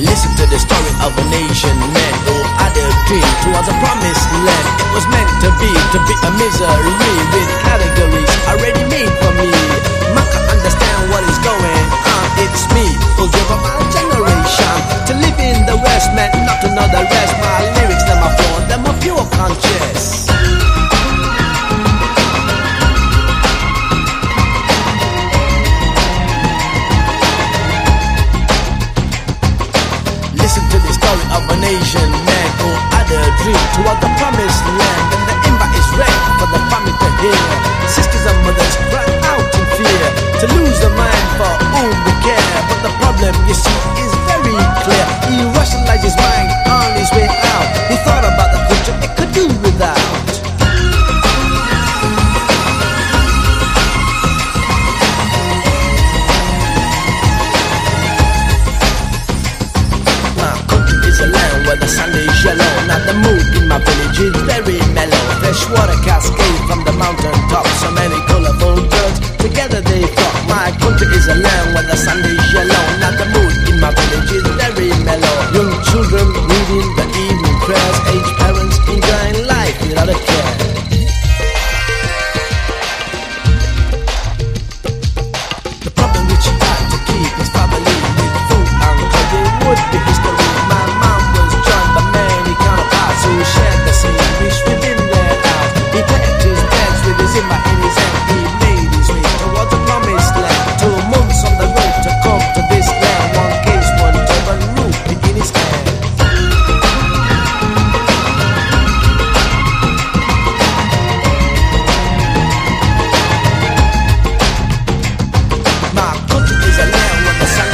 Listen to the story of a nation man who had a dream towards a promised land. It was meant to be a misery with categories already made for me. Man can understand what is going on. It's me who's driven my generation to live in the West, man, not to know the rest. My lyrics, them are flawed, them are pure conscious. Listen to the story of a nation man who had a dream toward the promised land. And the ember is red for the family to hear. Sisters and mothers cry out in fear to lose the mind for whom we care. But the problem, you see, is very clear. He rationalized his mind on his way out. He thought about the future it could do without. The sun is yellow, now the mood in my village is very mellow. Fresh water cascade from the mountain top. So many colorful girls, together they flock. My country is a land where the sun is yellow. Now the mood in my village is